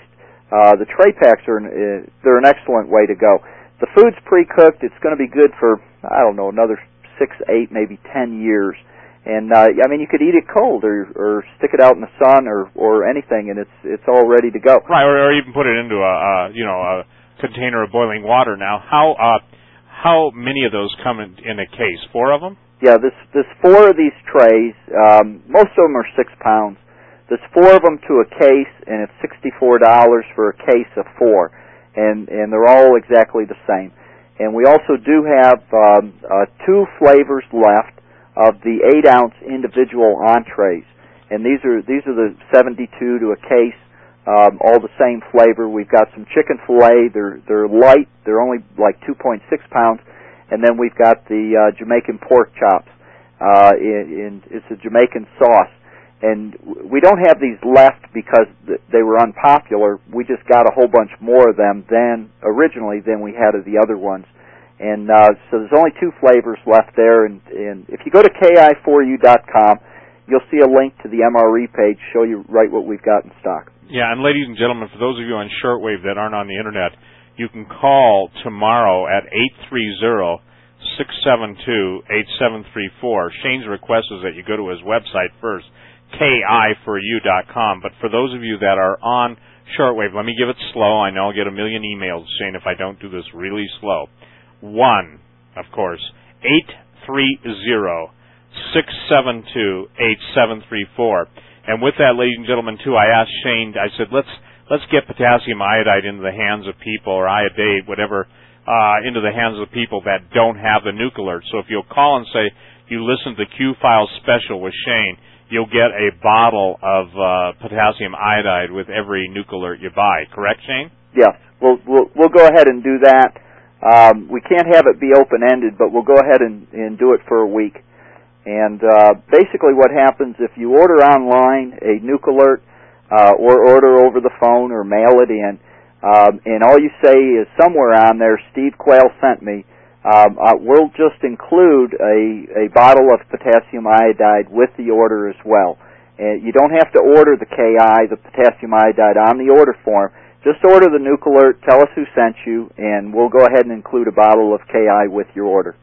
uh, the tray packs are an, uh, they're an excellent way to go. The food's pre-cooked. It's going to be good for, I don't know, another six, eight, maybe ten years. And uh, I mean, you could eat it cold, or or stick it out in the sun, or or anything, and it's it's all ready to go. Right, or, or even put it into a uh, you know a container of boiling water. Now, how uh, how many of those come in, in a case? Four of them? Yeah, this this four of these trays. Um, most of them are six pounds. There's four of them to a case, and it's sixty-four dollars for a case of four, and and they're all exactly the same. And we also do have um, uh, two flavors left of the eight-ounce individual entrees, and these are these are the seventy-two to a case, um, all the same flavor. We've got some chicken fillet. They're they're light. They're only like two point six pounds, and then we've got the uh, Jamaican pork chops. Uh, in, in it's a Jamaican sauce, and we don't have these left because th- they were unpopular. We just got a whole bunch more of them than originally than we had of the other ones. And uh, so there's only two flavors left there, and, and if you go to K I four U dot com, you'll see a link to the M R E page, show you right what we've got in stock. Yeah, and ladies and gentlemen, for those of you on shortwave that aren't on the Internet, you can call tomorrow at eight three zero, six seven two, eight seven three four. Shane's request is that you go to his website first, K I four U dot com. But for those of you that are on shortwave, let me give it slow. I know I'll get a million emails, Shane, if I don't do this really slow. One, of course, eight three zero, six seven two, eight seven three four. And with that, ladies and gentlemen, too, I asked Shane, I said, let's let's get potassium iodide into the hands of people, or iodate, whatever, uh, into the hands of people that don't have the Nuke Alert. So if you'll call and say you listen to the Q-Files special with Shane, you'll get a bottle of uh, potassium iodide with every Nuke Alert you buy. Correct, Shane? Yes. We'll, we'll, we'll go ahead and do that. Um, we can't have it be open-ended, but we'll go ahead and, and do it for a week. And uh, basically what happens if you order online a Nuke Alert uh, or order over the phone or mail it in, um, and all you say is somewhere on there, Steve Quayle sent me, um, uh, we'll just include a, a bottle of potassium iodide with the order as well. And you don't have to order the K I, the potassium iodide, on the order form. Just order the Nuke Alert, tell us who sent you, and we'll go ahead and include a bottle of K I with your order.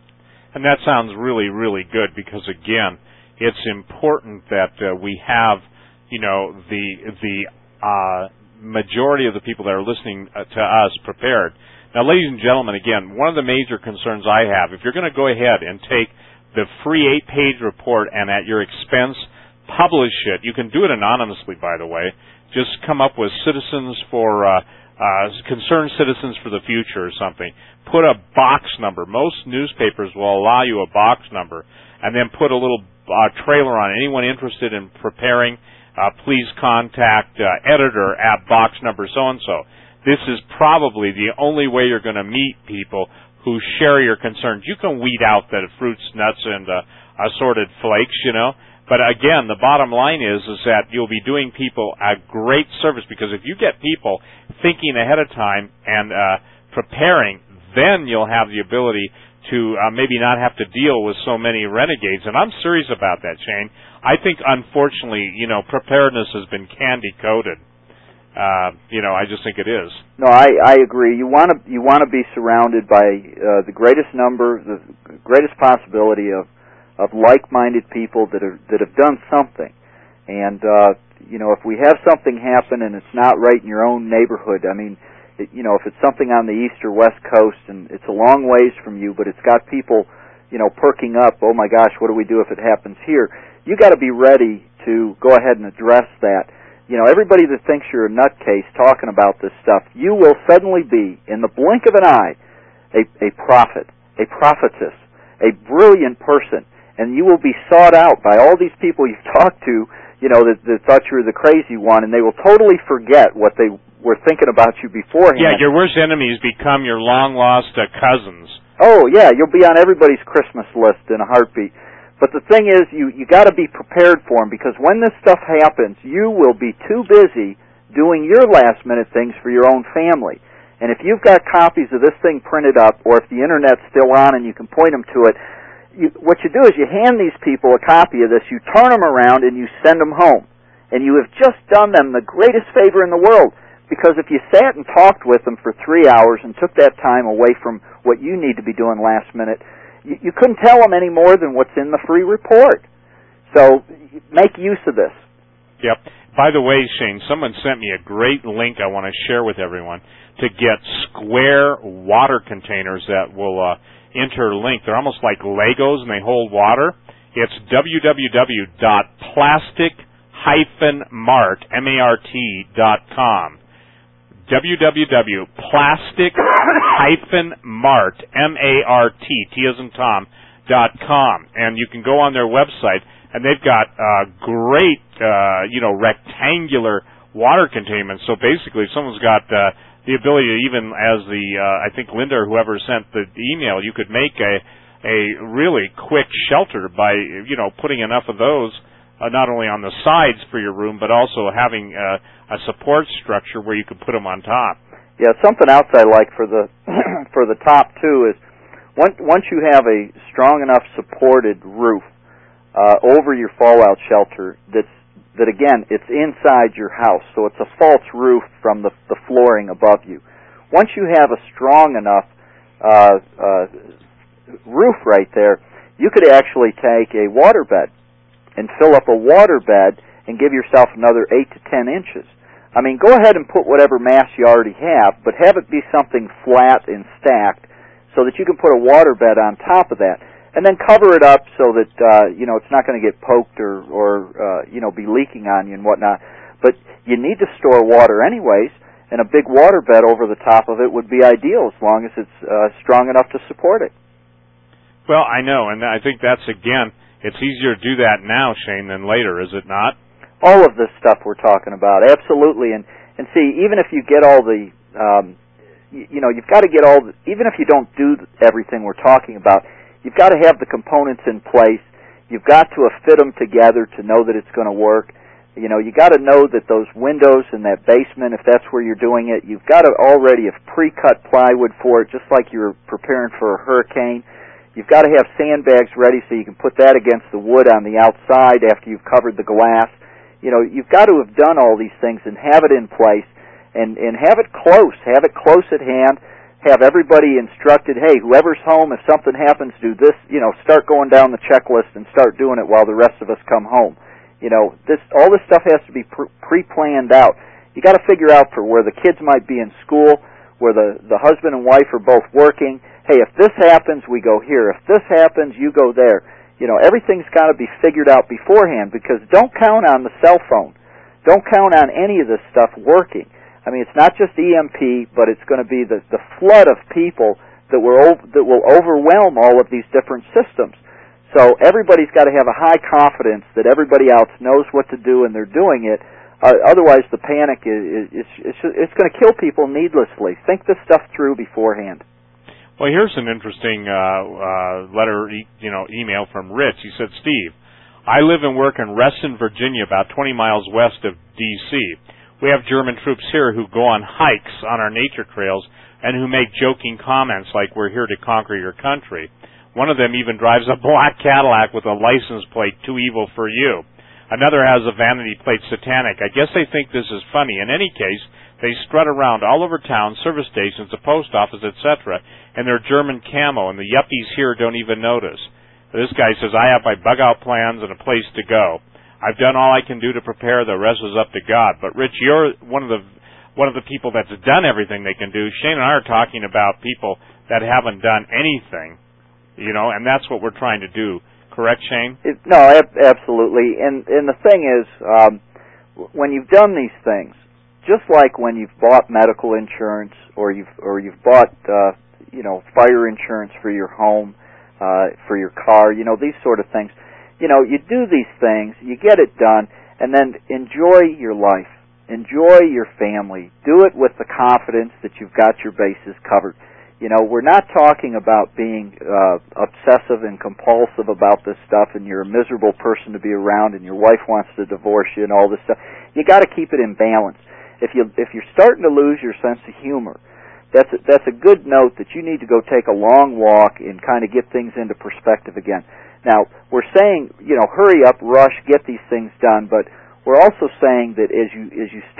And that sounds really, really good because, again, it's important that uh, we have, you know, the the uh, majority of the people that are listening uh, to us prepared. Now, ladies and gentlemen, again, one of the major concerns I have, if you're going to go ahead and take the free eight-page report and at your expense publish it, you can do it anonymously, by the way. Just come up with citizens for, uh, uh, concerned citizens for the future or something. Put a box number. Most newspapers will allow you a box number. And then put a little uh, trailer on it. Anyone interested in preparing, uh, please contact uh, editor at box number so-and-so. This is probably the only way you're going to meet people who share your concerns. You can weed out the fruits, nuts, and uh, assorted flakes, you know. But again, the bottom line is is that you'll be doing people a great service, because if you get people thinking ahead of time and uh, preparing, then you'll have the ability to uh, maybe not have to deal with so many renegades. And I'm serious about that, Shane. I think, unfortunately, you know, preparedness has been candy-coated. Uh, you know, I just think it is. No, I, I agree. You want to you want to be surrounded by uh, the greatest number, the greatest possibility of of like-minded people that are that have done something. And uh, you know, if we have something happen and it's not right in your own neighborhood, I mean, it, you know, if it's something on the east or west coast and it's a long ways from you, but it's got people, you know, perking up. Oh my gosh, what do we do if it happens here? You got to be ready to go ahead and address that. You know, everybody that thinks you're a nutcase talking about this stuff, you will suddenly be, in the blink of an eye, a, a prophet, a prophetess, a brilliant person. And you will be sought out by all these people you've talked to, you know, that, that thought you were the crazy one, and they will totally forget what they were thinking about you beforehand. Yeah, your worst enemies become your long-lost uh, cousins. Oh, yeah, you'll be on everybody's Christmas list in a heartbeat. But the thing is, you you got to be prepared for them, because when this stuff happens, you will be too busy doing your last-minute things for your own family. And if you've got copies of this thing printed up, or if the Internet's still on and you can point them to it, You, what you do is you hand these people a copy of this, you turn them around, and you send them home. And you have just done them the greatest favor in the world. Because if you sat and talked with them for three hours and took that time away from what you need to be doing last minute, you, you couldn't tell them any more than what's in the free report. So make use of this. Yep. By the way, Shane, someone sent me a great link I want to share with everyone to get square water containers that will uh, interlink. They're almost like Legos, and they hold water. It's w w w dot plastic dash mart, M A R T, dot com. w w w dot plastic dash mart, M A R T, T as in Tom, dot com. And you can go on their website, and they've got uh, great, uh, you know, rectangular water containment. So basically, if someone's got uh, the ability to, even as the, uh, I think Linda or whoever sent the email, you could make a, a really quick shelter by, you know, putting enough of those uh, not only on the sides for your room, but also having uh, a support structure where you could put them on top. Yeah, something else I like for the for the top too is once once you have a strong enough supported roof uh, over your fallout shelter, that's that again it's inside your house, so it's a false roof from the the flooring above you. Once you have a strong enough uh, uh, roof right there, you could actually take a water bed and fill up a water bed and give yourself another eight to ten inches. I mean, go ahead and put whatever mass you already have, but have it be something flat and stacked so that you can put a water bed on top of that. And then cover it up so that, uh, you know, it's not going to get poked or, or uh, you know, be leaking on you and whatnot. But you need to store water anyways, and a big water bed over the top of it would be ideal as long as it's uh, strong enough to support it. Well, I know, and I think that's, again, it's easier to do that now, Shane, than later, is it not? All of this stuff we're talking about, absolutely. And and see, even if you get all the, um, you, you know, you've got to get all, the, even if you don't do everything we're talking about, you've got to have the components in place. You've got to have fit them together to know that it's going to work. You know, you got to know that those windows in that basement, if that's where you're doing it, you've got to already have pre-cut plywood for it, just like you're preparing for a hurricane. You've got to have sandbags ready so you can put that against the wood on the outside after you've covered the glass. You know, you've got to have done all these things and have it in place and, and have it close, have it close at hand, have everybody instructed, hey, whoever's home, if something happens, do this, you know, start going down the checklist and start doing it while the rest of us come home. You know, this all this stuff has to be pre-planned out. You got to figure out for where the kids might be in school, where the, the husband and wife are both working. Hey, if this happens, we go here. If this happens, you go there. You know, everything's got to be figured out beforehand, because don't count on the cell phone. Don't count on any of this stuff working. I mean, it's not just E M P, but it's going to be the, the flood of people that will, that will overwhelm all of these different systems. So everybody's got to have a high confidence that everybody else knows what to do and they're doing it. Uh, otherwise, the panic is, is, is it's going to kill people needlessly. Think this stuff through beforehand. Well, here's an interesting uh, uh, letter, e- you know, email from Rich. He said, Steve, I live and work in Reston, Virginia, about twenty miles west of D C We have German troops here who go on hikes on our nature trails and who make joking comments like we're here to conquer your country. One of them even drives a black Cadillac with a license plate, too evil for you. Another has a vanity plate, satanic. I guess they think this is funny. In any case, they strut around all over town, service stations, the post office, et cetera, and their German camo, and the yuppies here don't even notice. This guy says, I have my bug-out plans and a place to go. I've done all I can do to prepare. The rest is up to God. But, Rich, you're one of the one of the people that's done everything they can do. Shane and I are talking about people that haven't done anything, you know, and that's what we're trying to do. Correct, Shane? It, no, ab- absolutely. And, and the thing is, um, when you've done these things, just like when you've bought medical insurance or you've or you've bought uh, you know fire insurance for your home, uh, for your car, you know these sort of things. You know you do these things, you get it done, and then enjoy your life, enjoy your family. Do it with the confidence that you've got your bases covered. You know we're not talking about being uh, obsessive and compulsive about this stuff, and you're a miserable person to be around, and your wife wants to divorce you, and all this stuff. You got to keep it in balance. If you if you're starting to lose your sense of humor, that's a, that's a good note that you need to go take a long walk and kind of get things into perspective again. Now, we're saying, you know, hurry up, rush, get these things done, but we're also saying that as you as you start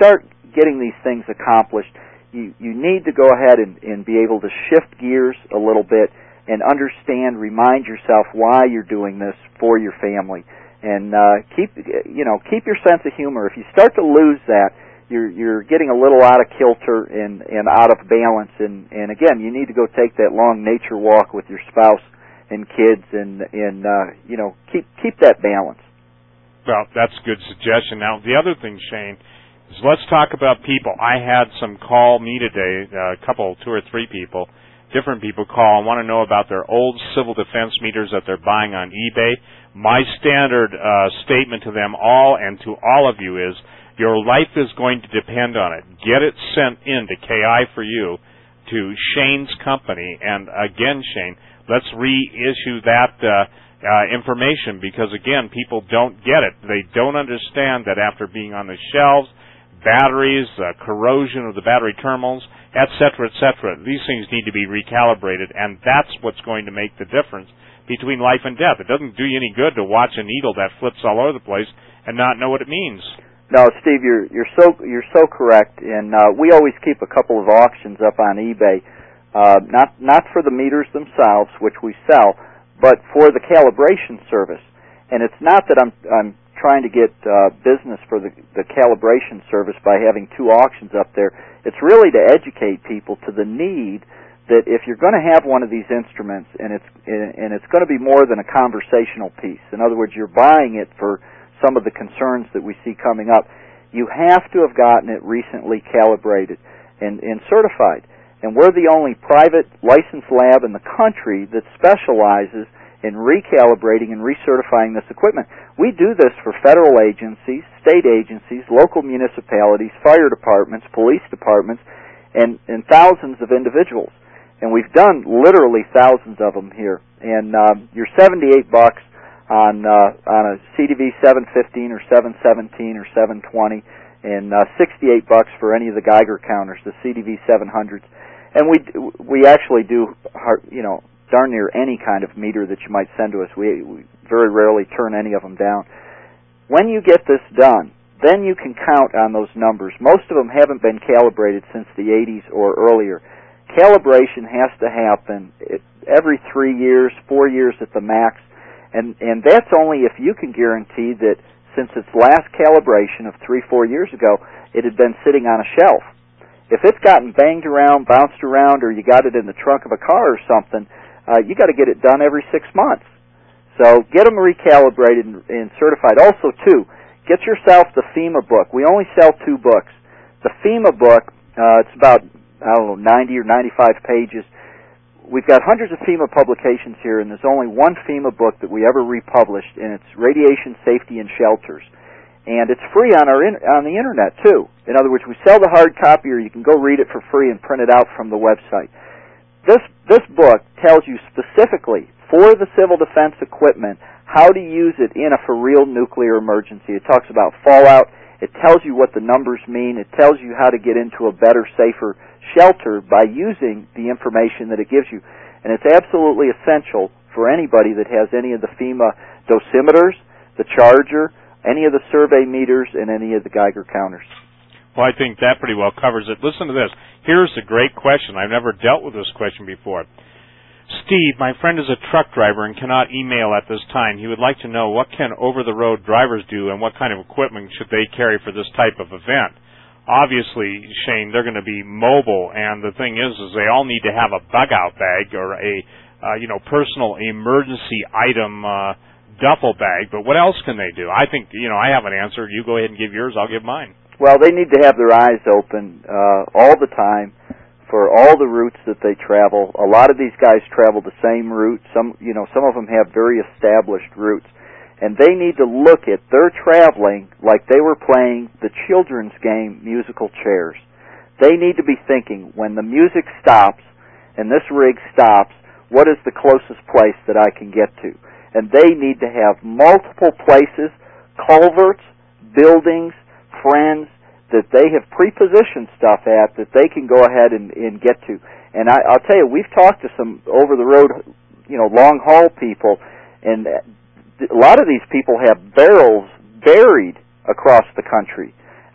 getting these things accomplished, you, you need to go ahead and, and be able to shift gears a little bit and understand, remind yourself why you're doing this for your family. And uh, keep, you know, keep your sense of humor. If you start to lose that, you're you're getting a little out of kilter and, and out of balance. And, and again, you need to go take that long nature walk with your spouse and kids, and and uh, you know, keep keep that balance. Well, that's a good suggestion. Now, the other thing, Shane, is let's talk about people. I had some call me today, a couple, two or three people, different people call and want to know about their old civil defense meters that they're buying on eBay. My standard uh, statement to them all and to all of you is, your life is going to depend on it. Get it sent in to K I for You, to Shane's company. And again, Shane, let's reissue that uh, uh, information, because, again, people don't get it. They don't understand that after being on the shelves, batteries, uh, corrosion of the battery terminals, et cetera, et cetera, these things need to be recalibrated, and that's what's going to make the difference between life and death. It doesn't do you any good to watch a needle that flips all over the place and not know what it means. No, Steve, you're you're so you're so correct, and uh, we always keep a couple of auctions up on eBay, uh, not not for the meters themselves, which we sell, but for the calibration service. And it's not that I'm I'm trying to get uh, business for the the calibration service by having two auctions up there. It's really to educate people to the need that if you're going to have one of these instruments, and it's and it's going to be more than a conversational piece. In other words, you're buying it for some of the concerns that we see coming up. You have to have gotten it recently calibrated and, and certified. And we're the only private licensed lab in the country that specializes in recalibrating and recertifying this equipment. We do this for federal agencies, state agencies, local municipalities, fire departments, police departments, and, and thousands of individuals. And we've done literally thousands of them here. And um, you're seventy-eight bucks on uh, on a C D V seven fifteen or seven seventeen or seven twenty, and uh, sixty-eight bucks for any of the Geiger counters, the C D V seven hundreds. And we we actually do, you know, darn near any kind of meter that you might send to us. We, we very rarely turn any of them down. When you get this done, then you can count on those numbers. Most of them haven't been calibrated since the eighties or earlier. Calibration has to happen every three years, four years at the max, and, and that's only if you can guarantee that since its last calibration of three, four years ago, it had been sitting on a shelf. If it's gotten banged around, bounced around, or you got it in the trunk of a car or something, uh, you got to get it done every six months. So get them recalibrated and, and certified. Also, too, get yourself the FEMA book. We only sell two books. The FEMA book, uh, it's about, I don't know, ninety or ninety-five pages. We've got hundreds of FEMA publications here, and there's only one FEMA book that we ever republished, and it's Radiation Safety in Shelters. And it's free on our in, on the Internet, too. In other words, we sell the hard copy, or you can go read it for free and print it out from the website. This, this book tells you specifically, for the civil defense equipment, how to use it in a for real nuclear emergency. It talks about fallout. It tells you what the numbers mean. It tells you how to get into a better, safer shelter by using the information that it gives you. And it's absolutely essential for anybody that has any of the FEMA dosimeters, the charger, any of the survey meters, and any of the Geiger counters. Well, I think that pretty well covers it. Listen to this. Here's a great question. I've never dealt with this question before. Steve, my friend is a truck driver and cannot email at this time. He would like to know what can over-the-road drivers do and what kind of equipment should they carry for this type of event. Obviously, Shane, they're going to be mobile, and the thing is, is they all need to have a bug-out bag or a, uh, you know, personal emergency item uh, duffel bag. But what else can they do? I think, you know, I have an answer. You go ahead and give yours. I'll give mine. Well, they need to have their eyes open uh, all the time for all the routes that they travel. A lot of these guys travel the same route. Some, you know, some of them have very established routes. And they need to look at their traveling like they were playing the children's game musical chairs. They need to be thinking, when the music stops and this rig stops, what is the closest place that I can get to? And they need to have multiple places, culverts, buildings, friends, that they have pre-positioned stuff at that they can go ahead and, and get to. And I, I'll tell you, we've talked to some over-the-road, you know, long-haul people, and a lot of these people have barrels buried across the country.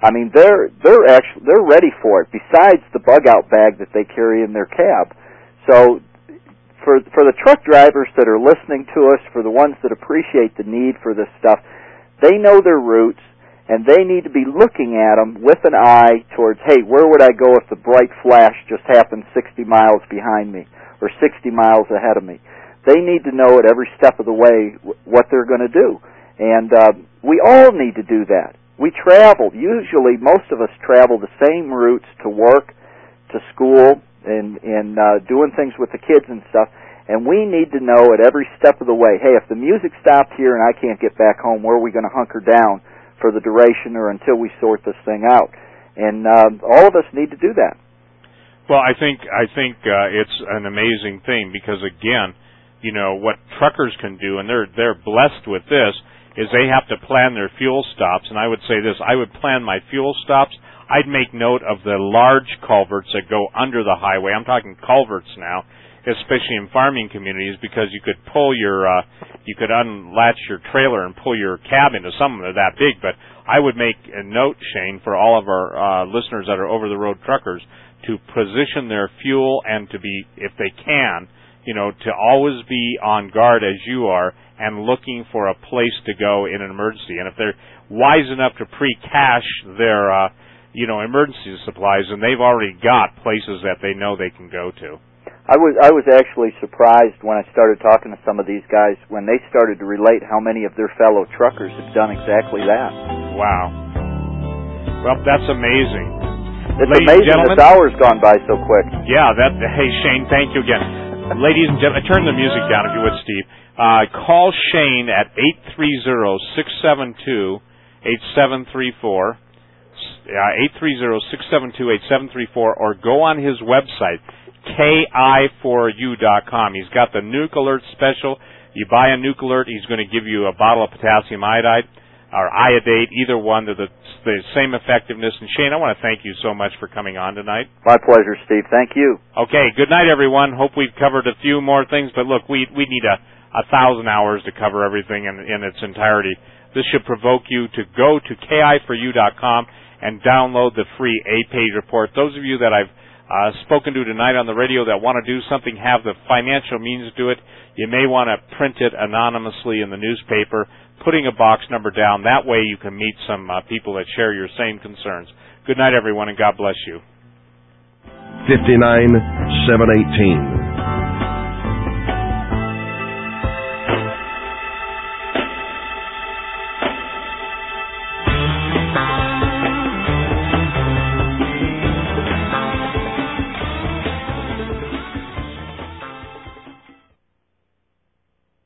I mean, they're they're actually they're ready for it. Besides the bug out bag that they carry in their cab, so for for the truck drivers that are listening to us, for the ones that appreciate the need for this stuff, they know their routes, and they need to be looking at them with an eye towards, hey, where would I go if the bright flash just happened sixty miles behind me or sixty miles ahead of me? They need to know at every step of the way what they're going to do, and uh, we all need to do that. We travel. Usually, most of us travel the same routes to work, to school, and, and uh, doing things with the kids and stuff. And we need to know at every step of the way, hey, if the music stopped here and I can't get back home, where are we going to hunker down for the duration or until we sort this thing out? And uh, all of us need to do that. Well, I think I think uh, it's an amazing thing because, again, you know, what truckers can do, and they're they're blessed with this, is they have to plan their fuel stops. And I would say this, I would plan my fuel stops. I'd make note of the large culverts that go under the highway. I'm talking culverts now, especially in farming communities, because you could pull your, uh, you could unlatch your trailer and pull your cab into some of them. They're that big. But I would make a note, Shane, for all of our uh, listeners that are over-the-road truckers to position their fuel and to be, if they can, you know, to always be on guard as you are, and looking for a place to go in an emergency. And if they're wise enough to pre-cache their, uh, you know, emergency supplies, and they've already got places that they know they can go to. I was I was actually surprised when I started talking to some of these guys when they started to relate how many of their fellow truckers have done exactly that. Wow. Well, that's amazing. It's Ladies amazing this hour's gone by so quick. Yeah, that. Hey, Shane, thank you again. Ladies and gentlemen, turn the music down if you would, Steve. Uh, call Shane at eight three zero, six seven two, eight seven three four, uh, eight three zero, six seven two, eight seven three four, or go on his website, K I four U dot com. He's got the Nuke Alert special. You buy a Nuke Alert, he's going to give you a bottle of potassium iodide or iodate, either one. They're the, the same effectiveness. And Shane, I want to thank you so much for coming on tonight. My pleasure, Steve. Thank you. Okay, good night, everyone. Hope we've covered a few more things, but look, we we need a a thousand hours to cover everything in, in its entirety. This should provoke you to go to K I four U dot com and download the free eight-page report. Those of you that I've uh, spoken to tonight on the radio that want to do something, have the financial means to do it, you may want to print it anonymously in the newspaper, putting a box number down. That way you can meet some uh, people that share your same concerns. Good night, everyone, and God bless you. fifty-nine seven eighteen